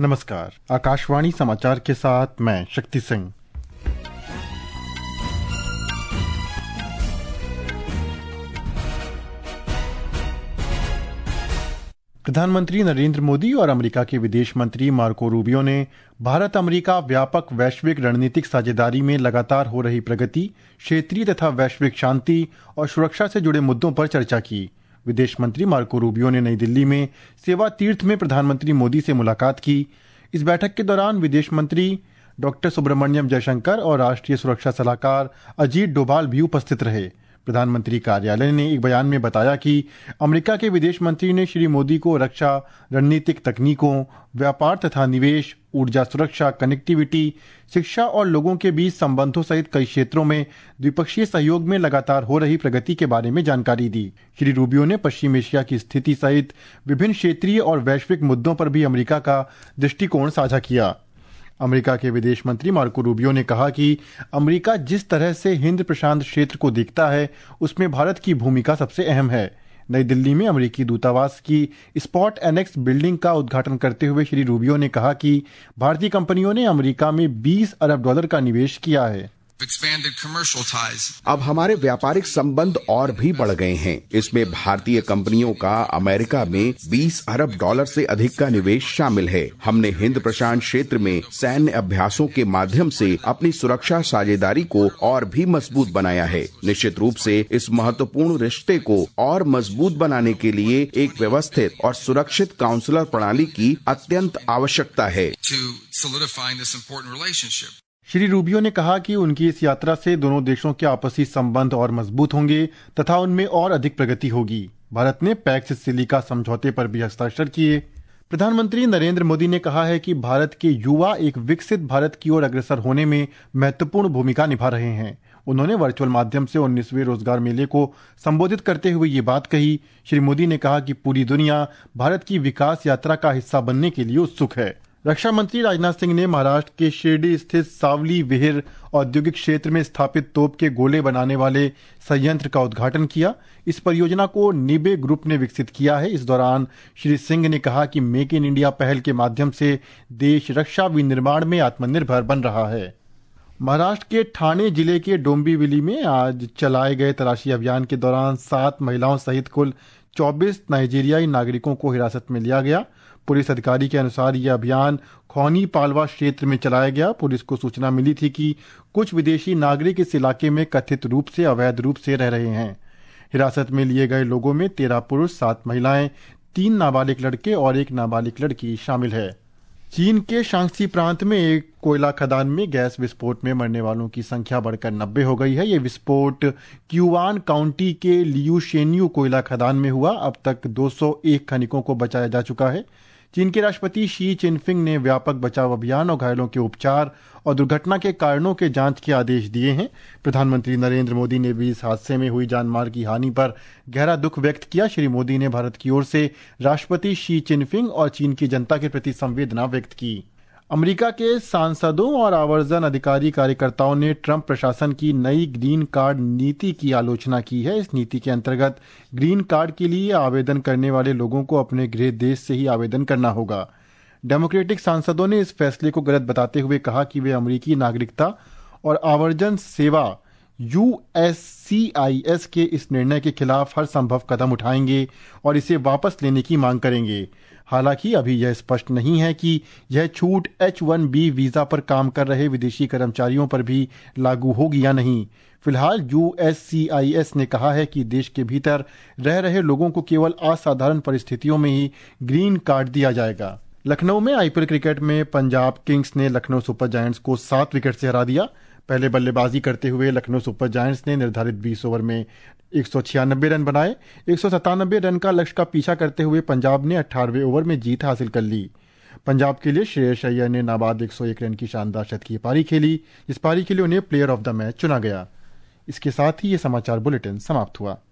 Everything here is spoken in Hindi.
नमस्कार, आकाशवाणी समाचार के साथ मैं शक्ति सिंह। प्रधानमंत्री नरेंद्र मोदी और अमेरिका के विदेश मंत्री मार्को रूबियो ने भारत अमेरिका व्यापक वैश्विक रणनीतिक साझेदारी में लगातार हो रही प्रगति, क्षेत्रीय तथा वैश्विक शांति और सुरक्षा से जुड़े मुद्दों पर चर्चा की। विदेश मंत्री मार्को रूबियो ने नई दिल्ली में सेवा तीर्थ में प्रधानमंत्री मोदी से मुलाकात की। इस बैठक के दौरान विदेश मंत्री डॉक्टर सुब्रमण्यम जयशंकर और राष्ट्रीय सुरक्षा सलाहकार अजीत डोभाल भी उपस्थित रहे। प्रधानमंत्री कार्यालय ने एक बयान में बताया कि अमेरिका के विदेश मंत्री ने श्री मोदी को रक्षा, रणनीतिक तकनीकों, व्यापार तथा निवेश, ऊर्जा सुरक्षा, कनेक्टिविटी, शिक्षा और लोगों के बीच संबंधों सहित कई क्षेत्रों में द्विपक्षीय सहयोग में लगातार हो रही प्रगति के बारे में जानकारी दी। श्री रूबियो ने पश्चिम एशिया की स्थिति सहित विभिन्न क्षेत्रीय और वैश्विक मुद्दों पर भी अमेरिका का दृष्टिकोण साझा किया। अमेरिका के विदेश मंत्री मार्को रूबियो ने कहा कि अमेरिका जिस तरह से हिंद प्रशांत क्षेत्र को देखता है, उसमें भारत की भूमिका सबसे अहम है। नई दिल्ली में अमेरिकी दूतावास की स्पॉट एनेक्स बिल्डिंग का उद्घाटन करते हुए श्री रूबियो ने कहा कि भारतीय कंपनियों ने अमेरिका में $20 अरब का निवेश किया है। अब हमारे व्यापारिक संबंध और भी बढ़ गए हैं। इसमें भारतीय कंपनियों का अमेरिका में $20 अरब से अधिक का निवेश शामिल है। हमने हिंद प्रशांत क्षेत्र में सैन्य अभ्यासों के माध्यम से अपनी सुरक्षा साझेदारी को और भी मजबूत बनाया है। निश्चित रूप से इस महत्वपूर्ण रिश्ते को और मजबूत बनाने के लिए एक व्यवस्थित और सुरक्षित काउंसलर प्रणाली की अत्यंत आवश्यकता है। श्री रूबियो ने कहा कि उनकी इस यात्रा से दोनों देशों के आपसी संबंध और मजबूत होंगे तथा उनमें और अधिक प्रगति होगी। भारत ने पैक्स सिलिका समझौते पर भी हस्ताक्षर किए। प्रधानमंत्री नरेंद्र मोदी ने कहा है कि भारत के युवा एक विकसित भारत की ओर अग्रसर होने में महत्वपूर्ण भूमिका निभा रहे हैं। उन्होंने वर्चुअल माध्यम से 19वें रोजगार मेले को संबोधित करते हुए ये बात कही। श्री मोदी ने कहा कि पूरी दुनिया भारत की विकास यात्रा का हिस्सा बनने के लिए उत्सुक है। रक्षा मंत्री राजनाथ सिंह ने महाराष्ट्र के शिरडी स्थित सावली विहिर औद्योगिक क्षेत्र में स्थापित तोप के गोले बनाने वाले संयंत्र का उद्घाटन किया। इस परियोजना को निबे ग्रुप ने विकसित किया है। इस दौरान श्री सिंह ने कहा कि मेक इन इंडिया पहल के माध्यम से देश रक्षा विनिर्माण में आत्मनिर्भर बन रहा है। महाराष्ट्र के ठाणे जिले के डोंबिवली में आज चलाए गए तलाशी अभियान के दौरान 7 महिलाओं सहित कुल 24 नाइजीरियाई नागरिकों को हिरासत में लिया गया। पुलिस अधिकारी के अनुसार यह अभियान खौनी पालवा क्षेत्र में चलाया गया। पुलिस को सूचना मिली थी कि कुछ विदेशी नागरिक इस इलाके में कथित रूप से अवैध रूप से रह रहे हैं। हिरासत में लिए गए लोगों में 13 पुरुष, 7 महिलाएं, 3 नाबालिग लड़के और 1 नाबालिग लड़की शामिल है। चीन के शांक्सी प्रांत में एक कोयला खदान में गैस विस्फोट में मरने वालों की संख्या बढ़कर 90 हो गई है। यह विस्फोट क्यूआन काउंटी के लियूशेन्यू कोयला खदान में हुआ। अब तक 201 खनिकों को बचाया जा चुका है। चीन के राष्ट्रपति शी चिनफिंग ने व्यापक बचाव अभियान और घायलों के उपचार और दुर्घटना के कारणों के जांच के आदेश दिए हैं। प्रधानमंत्री नरेंद्र मोदी ने भी इस हादसे में हुई जानमाल की हानि पर गहरा दुख व्यक्त किया। श्री मोदी ने भारत की ओर से राष्ट्रपति शी चिनफिंग और चीन की जनता के प्रति संवेदना व्यक्त की। अमेरिका के सांसदों और आवर्जन अधिकारी कार्यकर्ताओं ने ट्रंप प्रशासन की नई ग्रीन कार्ड नीति की आलोचना की है। इस नीति के अंतर्गत ग्रीन कार्ड के लिए आवेदन करने वाले लोगों को अपने गृह देश से ही आवेदन करना होगा। डेमोक्रेटिक सांसदों ने इस फैसले को गलत बताते हुए कहा कि वे अमेरिकी नागरिकता और आवर्जन सेवा USCIS के इस निर्णय के खिलाफ हर संभव कदम उठाएंगे और इसे वापस लेने की मांग करेंगे। हालांकि अभी यह स्पष्ट नहीं है कि यह छूट H-1B वीजा पर काम कर रहे विदेशी कर्मचारियों पर भी लागू होगी या नहीं। फिलहाल USCIS ने कहा है कि देश के भीतर रह रहे लोगों को केवल असाधारण परिस्थितियों में ही ग्रीन कार्ड दिया जाएगा। लखनऊ में IPL क्रिकेट में पंजाब किंग्स ने लखनऊ सुपर जायंट्स को 7 विकेट से हरा दिया। पहले बल्लेबाजी करते हुए लखनऊ सुपर जायंट्स ने निर्धारित 20 ओवर में 196 रन बनाए। 197 रन का लक्ष्य का पीछा करते हुए पंजाब ने 18वें ओवर में जीत हासिल कर ली। पंजाब के लिए श्रेयस अय्यर ने नाबाद 101 रन की शानदार शतकीय पारी खेली। इस पारी के लिए उन्हें प्लेयर ऑफ द मैच चुना गया। इसके साथ ही ये समाचार बुलेटिन समाप्त हुआ।